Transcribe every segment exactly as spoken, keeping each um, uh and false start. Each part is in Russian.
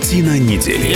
Картина недели.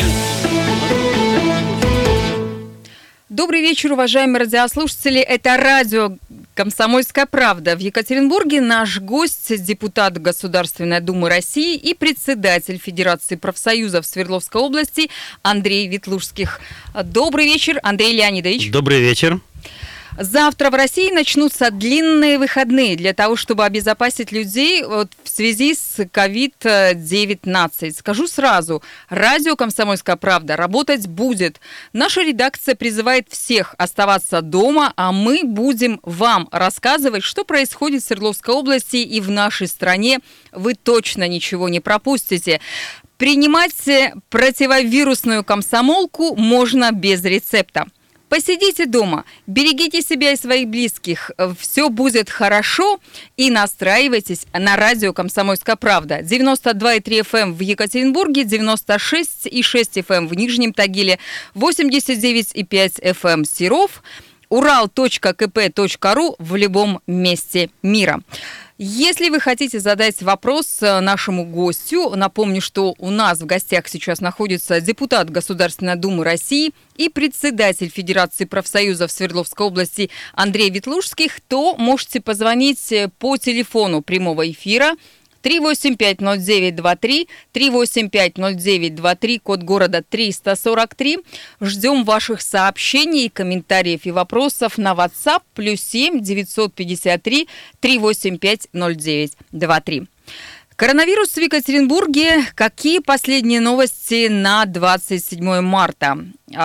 Добрый вечер, уважаемые радиослушатели. Это радио «Комсомольская правда». В Екатеринбурге наш гость, депутат Государственной Думы России и председатель Федерации профсоюзов Свердловской области Андрей Ветлужских. Добрый вечер, Андрей Леонидович. Добрый вечер. Завтра в России начнутся длинные выходные для того, чтобы обезопасить людей вот, в связи с ковид девятнадцать. Скажу сразу, радио «Комсомольская правда» работать будет. Наша редакция призывает всех оставаться дома, а мы будем вам рассказывать, что происходит в Свердловской области и в нашей стране. Вы точно ничего не пропустите. Принимать противовирусную комсомолку можно без рецепта. Посидите дома, берегите себя и своих близких, все будет хорошо, и настраивайтесь на радио «Комсомольская правда». девяносто два и три эф эм в Екатеринбурге, девяносто шесть и шесть эф эм в Нижнем Тагиле, восемьдесят девять и пять эф эм Серов, урал точка ка пэ точка ру в любом месте мира. Если вы хотите задать вопрос нашему гостю, напомню, что у нас в гостях сейчас находится депутат Государственной Думы России и председатель Федерации профсоюзов Свердловской области Андрей Ветлужских, то можете позвонить по телефону прямого эфира три восемь пять ноль девять два три, три восемь пять ноль девять два три, код города триста сорок три. Ждем ваших сообщений, комментариев и вопросов на WhatsApp плюс семь девятьсот пятьдесят три три восемь пять ноль девять два три. Коронавирус в Екатеринбурге. Какие последние новости на двадцать седьмое марта?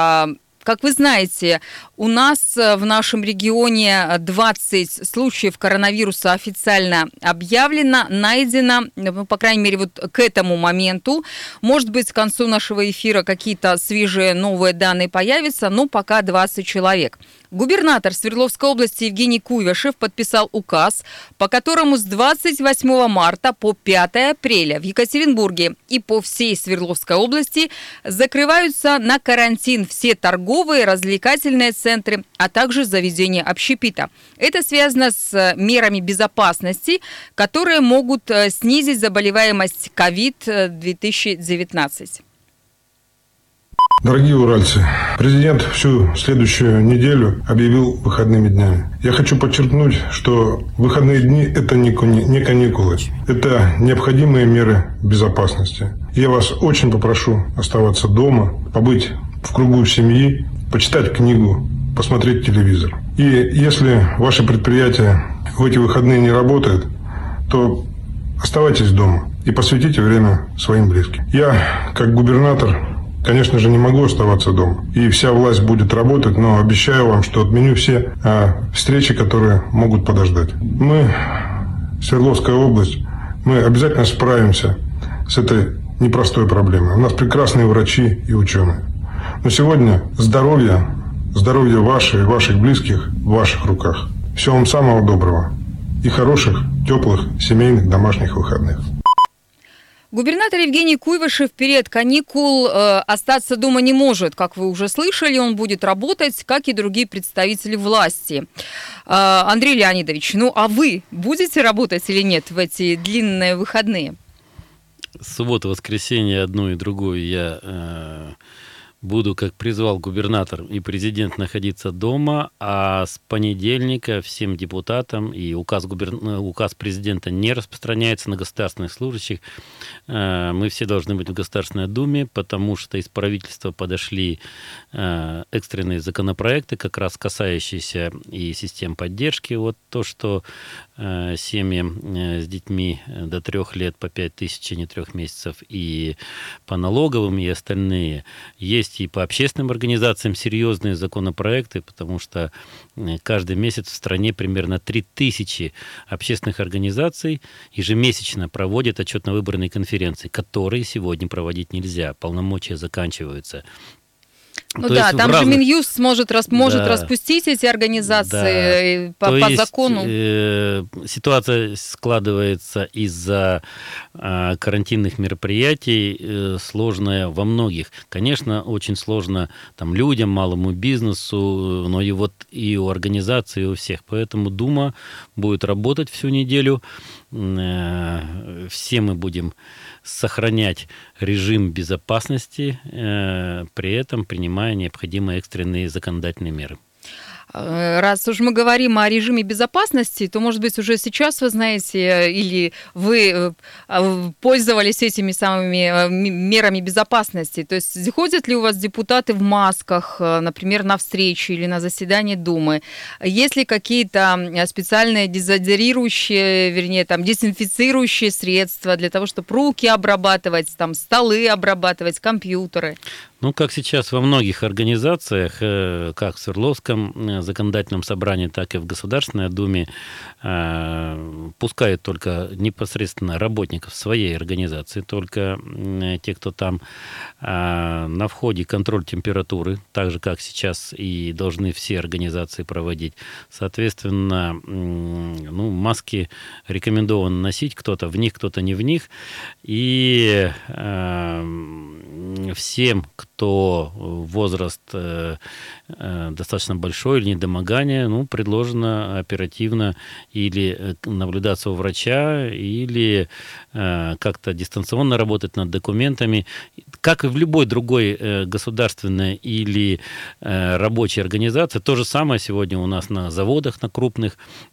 Как вы знаете, у нас в нашем регионе двадцать случаев коронавируса официально объявлено, найдено, ну, по крайней мере, вот к этому моменту. Может быть, к концу нашего эфира какие-то свежие новые данные появятся, но пока двадцать человек. Губернатор Свердловской области Евгений Куйвашев подписал указ, по которому с двадцать восьмого марта по пятое апреля в Екатеринбурге и по всей Свердловской области закрываются на карантин все торговые, развлекательные центры, а также заведения общепита. Это связано с мерами безопасности, которые могут снизить заболеваемость ковид две тысячи девятнадцать. Дорогие уральцы, президент всю следующую неделю объявил выходными днями. Я хочу подчеркнуть, что выходные дни – это не каникулы, это необходимые меры безопасности. Я вас очень попрошу оставаться дома, побыть в кругу семьи, почитать книгу, посмотреть телевизор. И если ваше предприятие в эти выходные не работает, то оставайтесь дома и посвятите время своим близким. Я, как губернатор, конечно же, не могу оставаться дома. И вся власть будет работать, но обещаю вам, что отменю все а, встречи, которые могут подождать. Мы, Свердловская область, мы обязательно справимся с этой непростой проблемой. У нас прекрасные врачи и ученые. Но сегодня здоровье, здоровье ваше и ваших близких в ваших руках. Всего вам самого доброго и хороших, теплых, семейных, домашних выходных. Губернатор Евгений Куйвашев в период каникул э, остаться дома не может. Как вы уже слышали, он будет работать, как и другие представители власти. Э, Андрей Леонидович, ну а вы будете работать или нет в эти длинные выходные? Субботу, воскресенье, одну и другую я э, буду, как призвал губернатор и президент, находиться дома, а с понедельника всем депутатам, и указ, губер... указ президента не распространяется на государственных служащих, мы все должны быть в Государственной Думе, потому что из правительства подошли экстренные законопроекты, как раз касающиеся и систем поддержки. Вот то, что семьи с детьми до трех лет по пять тысяч, а не трех месяцев, и по налоговым, и остальные. Есть и по общественным организациям серьезные законопроекты, потому что каждый месяц в стране примерно три тысячи общественных организаций ежемесячно проводят отчетно-выборные конференции, которые сегодня проводить нельзя. Полномочия заканчиваются. Ну То да, там разных... же Минюст сможет, рас... может да. распустить эти организации да. по, по есть, закону. Э, ситуация складывается из-за э, карантинных мероприятий э, сложная во многих. Конечно, очень сложно там, людям, малому бизнесу, но и вот и у организаций, и у всех. Поэтому Дума будет работать всю неделю. Э, все мы будем сохранять режим безопасности, при этом принимая необходимые экстренные законодательные меры. Раз уж мы говорим о режиме безопасности, то, может быть, уже сейчас вы знаете или вы пользовались этими самыми мерами безопасности. То есть ходят ли у вас депутаты в масках, например, на встречи или на заседание Думы? Есть ли какие-то специальные дезодорирующие, вернее, там, дезинфицирующие средства для того, чтобы руки обрабатывать, там, столы обрабатывать, компьютеры? Ну, как сейчас во многих организациях, как в Свердловском законодательном собрании, так и в Государственной Думе, пускают только непосредственно работников своей организации, только те, кто там на входе контроль температуры, так же, как сейчас и должны все организации проводить. Соответственно, ну, маски рекомендовано носить, кто-то в них, кто-то не в них. И всем, кто возраст э, э, достаточно большой или недомогание, ну, предложено оперативно или наблюдаться у врача, или э, как-то дистанционно работать над документами. Как и в любой другой э, государственной или э, рабочей организации, то же самое сегодня у нас на заводах, на крупных.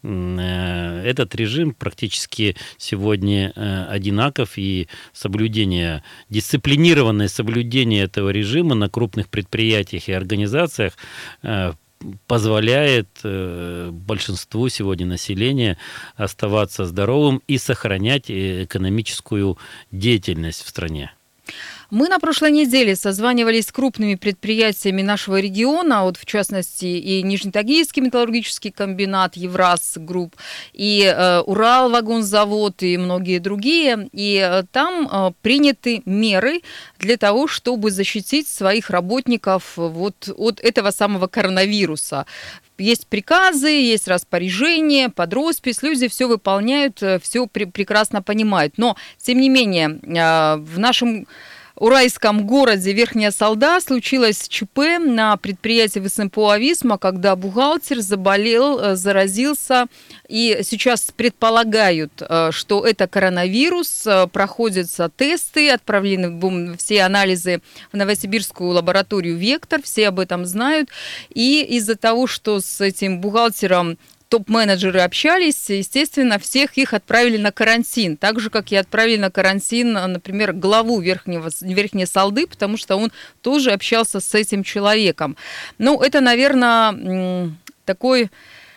Э, этот режим практически сегодня э, одинаков, и соблюдение, дисциплинированное соблюдение этого режима на крупных предприятиях и организациях э, позволяет э, большинству сегодня населения оставаться здоровым и сохранять экономическую деятельность в стране. Мы на прошлой неделе созванивались с крупными предприятиями нашего региона, вот в частности и Нижнетагильский металлургический комбинат, Евраз Групп, и э, Уралвагонзавод, и многие другие. И э, там э, приняты меры для того, чтобы защитить своих работников вот от этого самого коронавируса. Есть приказы, есть распоряжения, под роспись, люди все выполняют, все пр- прекрасно понимают. Но, тем не менее, э, в нашем уральском городе Верхняя Салда случилось ЧП на предприятии ВСМПО «Ависма», когда бухгалтер заболел, заразился, и сейчас предполагают, что это коронавирус, проходятся тесты, отправлены все анализы в новосибирскую лабораторию «Вектор», все об этом знают, и из-за того, что с этим бухгалтером топ-менеджеры общались, естественно, всех их отправили на карантин. Так же, как и отправили на карантин, например, главу Верхнего, Верхней Салды, потому что он тоже общался с этим человеком. Ну, это, наверное, такой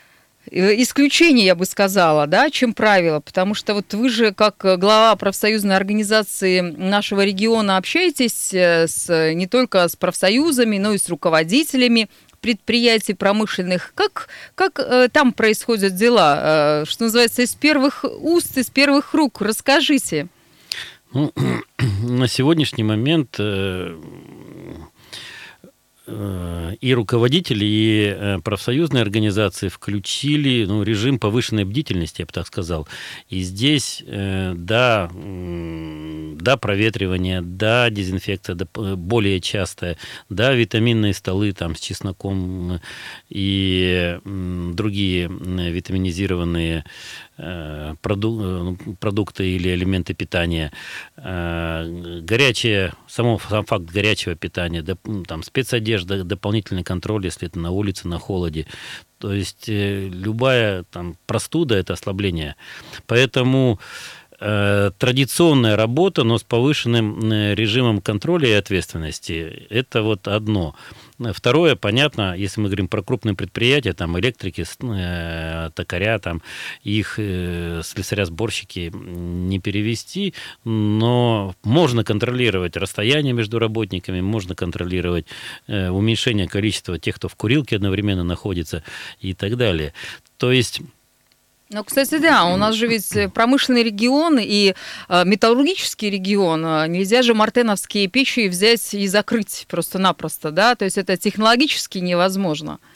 исключение, я бы сказала, да, чем правило, потому что вот вы же, как глава профсоюзной организации нашего региона, общаетесь с, не только с профсоюзами, но и с руководителями предприятий промышленных. Как, как э, там происходят дела? Э, что называется, из первых уст, из первых рук. Расскажите. Ну, на сегодняшний момент э, э, и руководители, и профсоюзные организации включили, ну, режим повышенной бдительности, я бы так сказал. И здесь, э, да, да, проветривание, да, дезинфекция да, более частая, да, витаминные столы там с чесноком и другие витаминизированные продукты или элементы питания, горячее, само, сам факт горячего питания, там, спецодежда, дополнительный контроль, если это на улице, на холоде. То есть любая там простуда – это ослабление. Поэтому традиционная работа, но с повышенным режимом контроля и ответственности. Это вот одно. Второе, понятно, если мы говорим про крупные предприятия, там электрики, токаря, там их слесаря-сборщики не перевести, но можно контролировать расстояние между работниками, можно контролировать уменьшение количества тех, кто в курилке одновременно находится и так далее. То есть... Ну, кстати, да, у нас же ведь промышленный регион и э, металлургический регион. Нельзя же мартеновские печи взять и закрыть просто-напросто, да? То есть это технологически невозможно.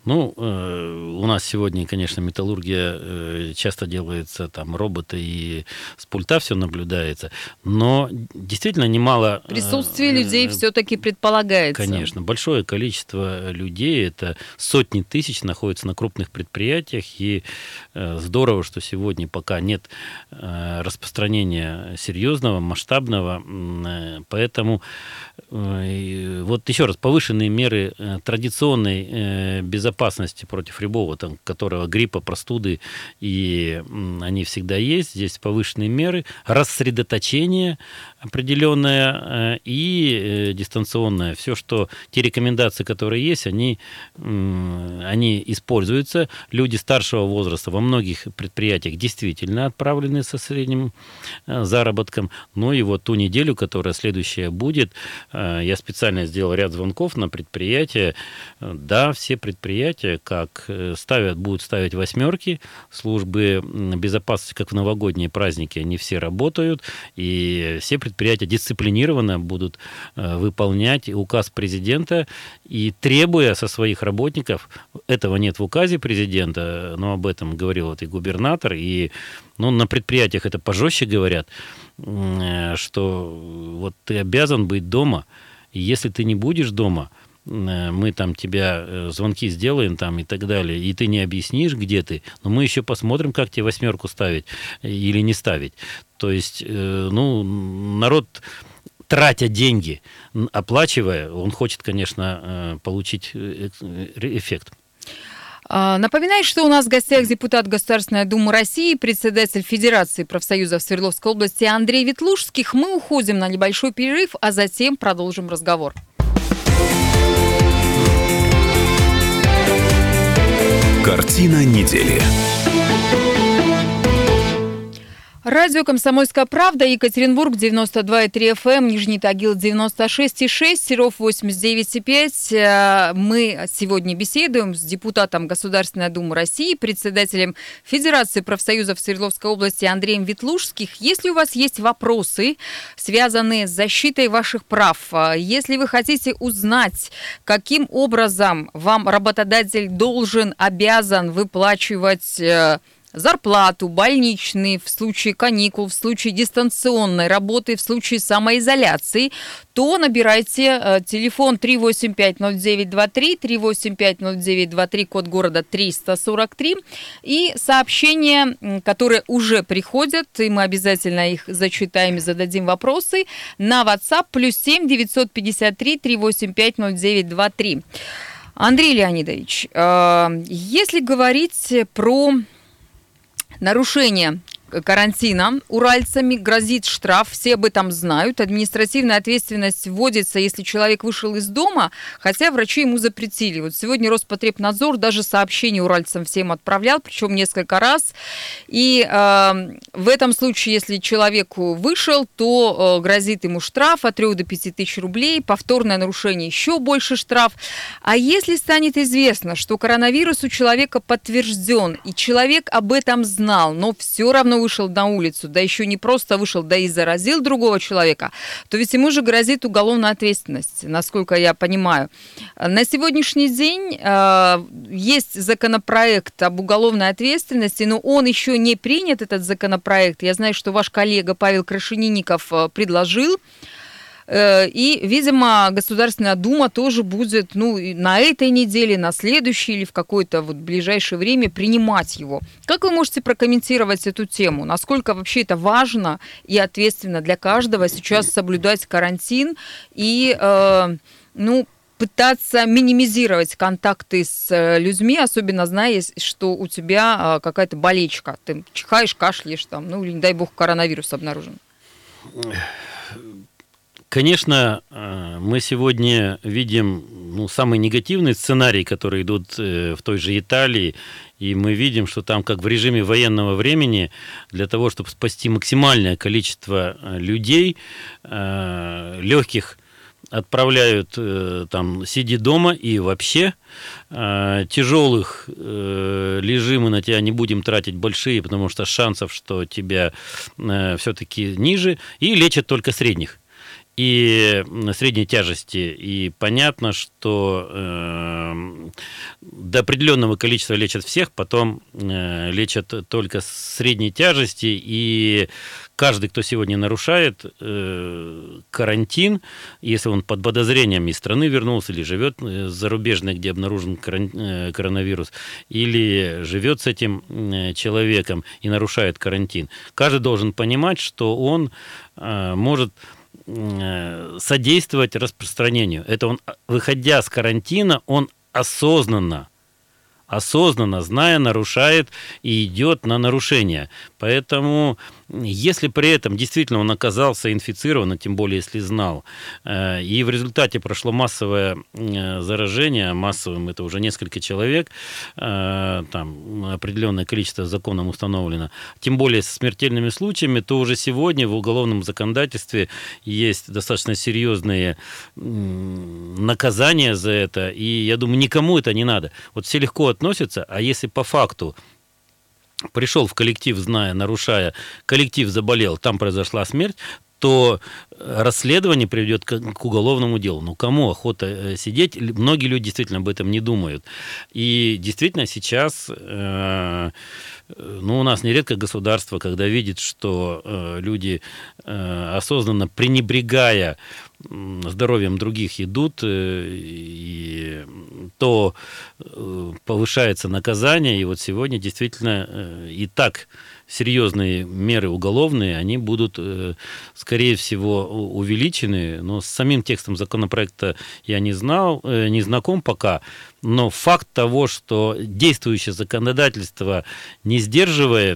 Ну, э, у нас сегодня, конечно, металлургия э, часто делается, там, роботы, и с пульта все наблюдается, но действительно немало... Присутствие э, людей все-таки предполагается. Конечно, большое количество людей, это сотни тысяч, находятся на крупных предприятиях, и э, здорово, что сегодня пока нет э, распространения серьезного, масштабного, э, поэтому э, вот еще раз, повышенные меры э, традиционной э, безопасности, безопасности против любого, там, которого гриппа, простуды, и они всегда есть. Здесь повышенные меры, рассредоточение определенное и дистанционное. Все, что те рекомендации, которые есть, они, они используются. Люди старшего возраста во многих предприятиях действительно отправлены со средним заработком. Ну и вот ту неделю, которая следующая будет, я специально сделал ряд звонков на предприятия. Да, все предприятия, как ставят, будут ставить восьмерки, службы безопасности, как в новогодние праздники, они все работают, и все предприятия дисциплинированно будут выполнять указ президента, и требуя со своих работников, этого нет в указе президента, но об этом говорил вот и губернатор, и ну, на предприятиях это пожестче говорят, что вот ты обязан быть дома, и если ты не будешь дома, мы там тебя звонки сделаем там и так далее, и ты не объяснишь, где ты, но мы еще посмотрим, как тебе восьмерку ставить или не ставить. То есть, ну, народ, тратя деньги, оплачивая, он хочет, конечно, получить эффект. Напоминаю, что у нас в гостях депутат Государственной Думы России, председатель Федерации профсоюзов Свердловской области Андрей Ветлужских. Мы уходим на небольшой перерыв, а затем продолжим разговор. Картина недели. Радио «Комсомольская правда», Екатеринбург, девяносто два и три эф эм, Нижний Тагил, девяносто шесть и шесть, Серов, восемьдесят девять и пять. Мы сегодня беседуем с депутатом Государственной Думы России, председателем Федерации профсоюзов Свердловской области Андреем Ветлужских. Если у вас есть вопросы, связанные с защитой ваших прав, если вы хотите узнать, каким образом вам работодатель должен, обязан выплачивать зарплату, больничные в случае каникул, в случае дистанционной работы, в случае самоизоляции, то набирайте э, телефон три восемь пять ноль девять два три, три восемь пять ноль девять два три, код города триста сорок три, и сообщения, которые уже приходят, и мы обязательно их зачитаем и зададим вопросы, на WhatsApp плюс семь девятьсот пятьдесят три, три восемь пять ноль девять два три. Андрей Леонидович, э, если говорить про нарушение карантина уральцами, грозит штраф, все об этом знают. Административная ответственность вводится, если человек вышел из дома, хотя врачи ему запретили. Вот сегодня Роспотребнадзор даже сообщение уральцам всем отправлял, причем несколько раз. И э, в этом случае, если человеку вышел, то э, грозит ему штраф от трёх до пяти тысяч рублей, повторное нарушение еще больше штраф. А если станет известно, что коронавирус у человека подтвержден, и человек об этом знал, но все равно вышел на улицу, да еще не просто вышел, да и заразил другого человека, то ведь ему же грозит уголовная ответственность, насколько я понимаю. На сегодняшний день э, есть законопроект об уголовной ответственности, но он еще не принят, этот законопроект. Я знаю, что ваш коллега Павел Крашенинников предложил. И, видимо, Государственная Дума тоже будет, ну, на этой неделе, на следующей или в какое-то вот ближайшее время принимать его. Как вы можете прокомментировать эту тему? Насколько вообще это важно и ответственно для каждого сейчас соблюдать карантин и, э, ну, пытаться минимизировать контакты с людьми, особенно зная, что у тебя какая-то болечка. Ты чихаешь, кашляешь, там, ну, или, не дай бог, коронавирус обнаружен. Конечно, мы сегодня видим, ну, самый негативный сценарий, который идут в той же Италии, и мы видим, что там, как в режиме военного времени, для того, чтобы спасти максимальное количество людей, легких отправляют, там, сиди дома, и вообще тяжелых лежи, мы на тебя не будем тратить большие, потому что шансов, что тебя все-таки ниже, и лечат только средних. и средней тяжести. И понятно, что э, до определенного количества лечат всех, потом э, лечат только средней тяжести. И каждый, кто сегодня нарушает э, карантин, если он под подозрением из страны вернулся, или живет зарубежной, где обнаружен коронавирус, или живет с этим человеком и нарушает карантин, каждый должен понимать, что он э, может содействовать распространению. Это он, выходя с карантина, он осознанно, осознанно, зная, нарушает и идет на нарушение. Поэтому, если при этом действительно он оказался инфицирован, тем более если знал, и в результате прошло массовое заражение, массовым это уже несколько человек, там определенное количество законом установлено, тем более со смертельными случаями, то уже сегодня в уголовном законодательстве есть достаточно серьезные наказания за это, и я думаю, никому это не надо. Вот все легко относятся, а если по факту пришел в коллектив, зная, нарушая, коллектив заболел, там произошла смерть, то расследование приведет к уголовному делу. Ну, кому охота сидеть? Многие люди действительно об этом не думают. И действительно сейчас, э, ну, у нас нередко государство, когда видит, что э, люди, э, осознанно пренебрегая здоровьем других, идут, э, и то э, повышается наказание. И вот сегодня действительно э, и так серьезные меры уголовные, они будут, скорее всего, увеличены. Но с самим текстом законопроекта я не знал, не знаком пока. Но факт того, что действующее законодательство не сдерживает,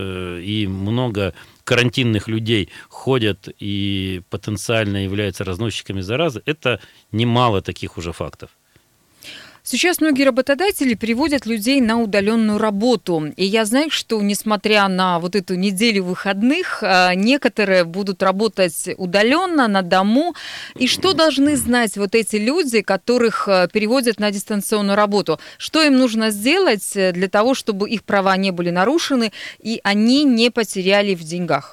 и много карантинных людей ходят и потенциально являются разносчиками заразы, это немало таких уже фактов. Сейчас многие работодатели переводят людей на удаленную работу. И я знаю, что несмотря на вот эту неделю выходных, некоторые будут работать удаленно, на дому. И что должны знать вот эти люди, которых переводят на дистанционную работу? Что им нужно сделать для того, чтобы их права не были нарушены и они не потеряли в деньгах?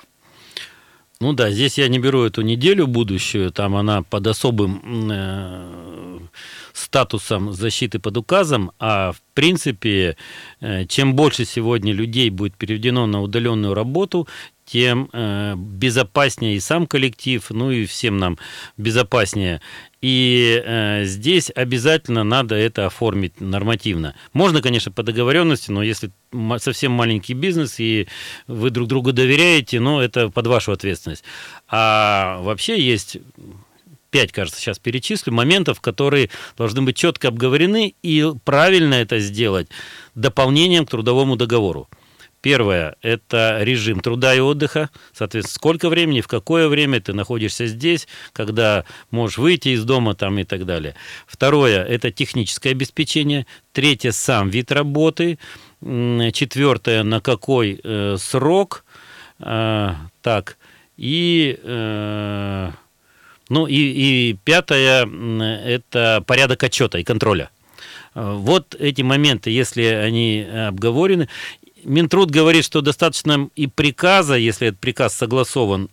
Ну да, здесь я не беру эту неделю будущую, там она под особым э, статусом защиты под указом, а в принципе, э, чем больше сегодня людей будет переведено на удаленную работу, тем э, безопаснее и сам коллектив, ну и всем нам безопаснее. И э, здесь обязательно надо это оформить нормативно. Можно, конечно, по договоренности, но если совсем маленький бизнес, и вы друг другу доверяете, но это под вашу ответственность. А вообще есть пять, кажется, сейчас перечислю, моментов, которые должны быть четко обговорены, и правильно это сделать дополнением к трудовому договору. Первое – это режим труда и отдыха, соответственно, сколько времени, в какое время ты находишься здесь, когда можешь выйти из дома там, и так далее. Второе – это техническое обеспечение. Третье – сам вид работы. Четвертое – на какой э, срок. Э, так, и, э, ну, и, и пятое – это порядок отчета и контроля. Вот эти моменты, если они обговорены. Минтруд говорит, что достаточно и приказа, если этот приказ согласован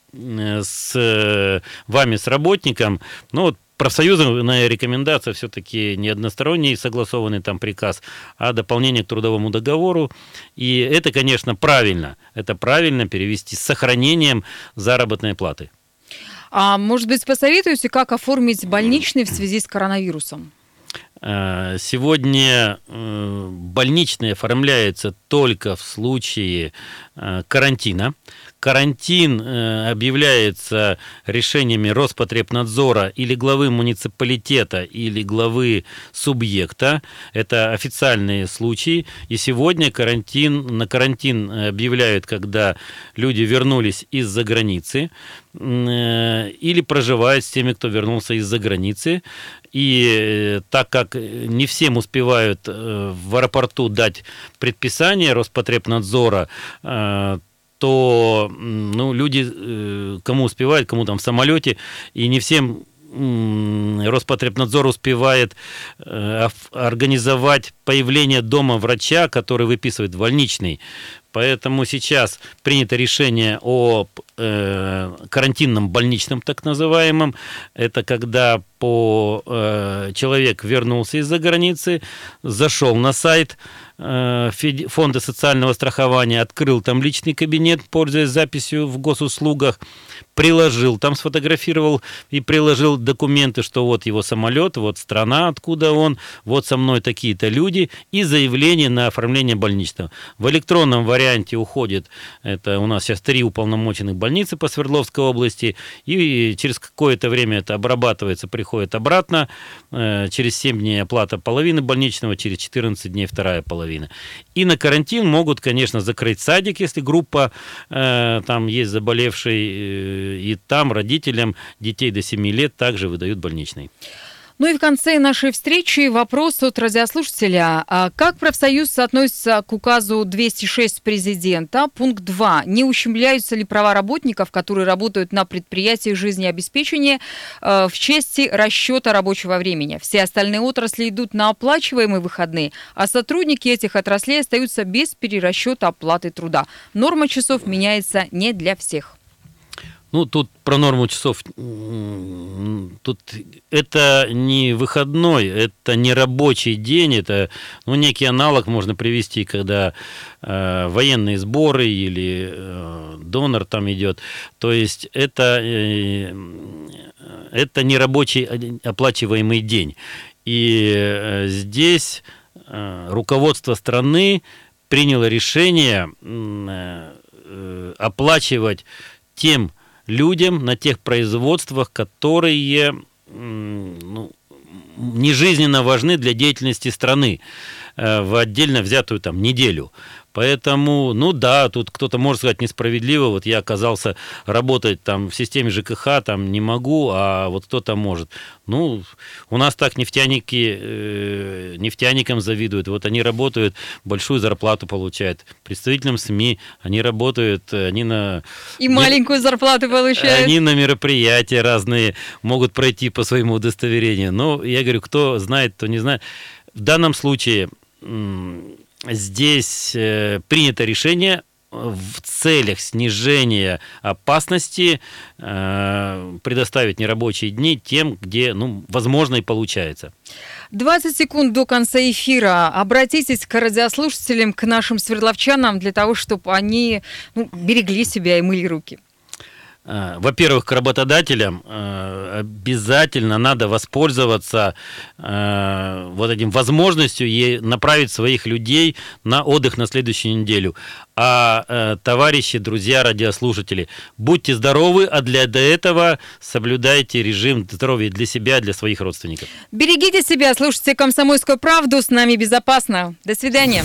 с вами, с работником, ну вот профсоюзная рекомендация все-таки не односторонний согласованный там приказ, а дополнение к трудовому договору. И это, конечно, правильно. Это правильно перевести с сохранением заработной платы. А может быть, посоветуете, как оформить больничный в связи с коронавирусом? Сегодня больничный оформляется только в случае карантина. Карантин объявляется решениями Роспотребнадзора или главы муниципалитета, или главы субъекта. Это официальные случаи. И сегодня карантин, на карантин объявляют, когда люди вернулись из-за границы или проживают с теми, кто вернулся из-за границы. И так как не всем успевают в аэропорту дать предписание Роспотребнадзора, то ну, люди, кому успевают, кому там в самолете, и не всем Роспотребнадзор успевает организовать появление дома врача, который выписывает больничный. Поэтому сейчас принято решение о э, карантинном больничном, так называемом. Это когда по, э, человек вернулся из-за границы, зашел на сайт э, Фонда социального страхования, открыл там личный кабинет, пользуясь записью в госуслугах, приложил, там сфотографировал и приложил документы, что вот его самолет, вот страна, откуда он, вот со мной такие-то люди, и заявление на оформление больничного. В электронном варианте уходит, это у нас сейчас три уполномоченных больницы по Свердловской области, и через какое-то время это обрабатывается, приходит обратно, через семь дней оплата половины больничного, через четырнадцать дней вторая половина. И на карантин могут, конечно, закрыть садик, если группа там есть заболевший, и там родителям детей до семи лет также выдают больничный. Ну и в конце нашей встречи вопрос от радиослушателя. А как профсоюз относится к указу двести шесть президента? Пункт два. Не ущемляются ли права работников, которые работают на предприятиях жизнеобеспечения в части расчета рабочего времени? Все остальные отрасли идут на оплачиваемые выходные, а сотрудники этих отраслей остаются без перерасчета оплаты труда. Норма часов меняется не для всех. Ну, тут про норму часов, тут это не выходной, это не рабочий день, это, ну, некий аналог можно привести, когда э, военные сборы или э, донор там идет, то есть это, э, это не рабочий оплачиваемый день. И э, здесь э, руководство страны приняло решение э, оплачивать тем людям на тех производствах, которые ну, не жизненно важны для деятельности страны в отдельно взятую там неделю. Поэтому, ну да, тут кто-то может сказать несправедливо, вот я оказался работать там в системе ЖКХ, там не могу, а вот кто-то может. Ну, у нас так нефтяники, э, нефтяникам завидуют, вот они работают, большую зарплату получают. Представителям СМИ они работают, они на... И маленькую зарплату получают. Они на мероприятия разные могут пройти по своему удостоверению. Но я говорю, кто знает, кто не знает. В данном случае... Здесь э, принято решение в целях снижения опасности э, предоставить нерабочие дни тем, где, ну, возможно, и получается. двадцать секунд до конца эфира. Обратитесь к радиослушателям, к нашим свердловчанам, для того, чтобы они ну, берегли себя и мыли руки. Во-первых, к работодателям обязательно надо воспользоваться вот этим возможностью и направить своих людей на отдых на следующую неделю. А товарищи, друзья, радиослушатели, будьте здоровы, а для этого соблюдайте режим здоровья для себя, для своих родственников. Берегите себя, слушайте «Комсомольскую правду», с нами безопасно. До свидания.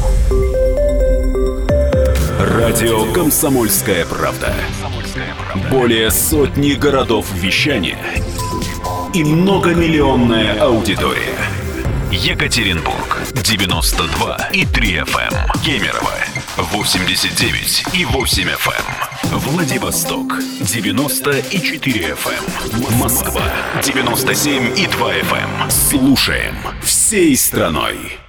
Радио «Комсомольская правда». Более сотни городов вещания и многомиллионная аудитория. Екатеринбург девяносто два и три эф эм, Кемерово восемьдесят девять и восемь эф эм, Владивосток девяносто и четыре эф эм, Москва девяносто семь и два эф эм. Слушаем всей страной.